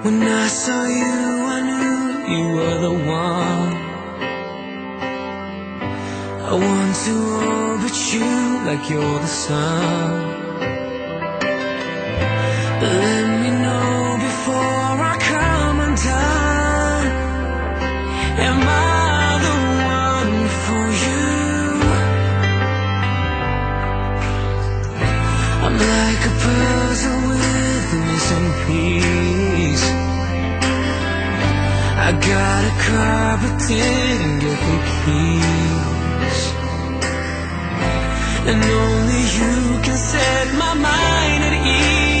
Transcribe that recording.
When I saw you, I knew you were the one. I want to orbit you like you're the sun. But let me know before I come undone. Am I the one for you? I'm like a puzzle with missing piece. I got a car but didn't get the keys. And only you can set my mind at ease.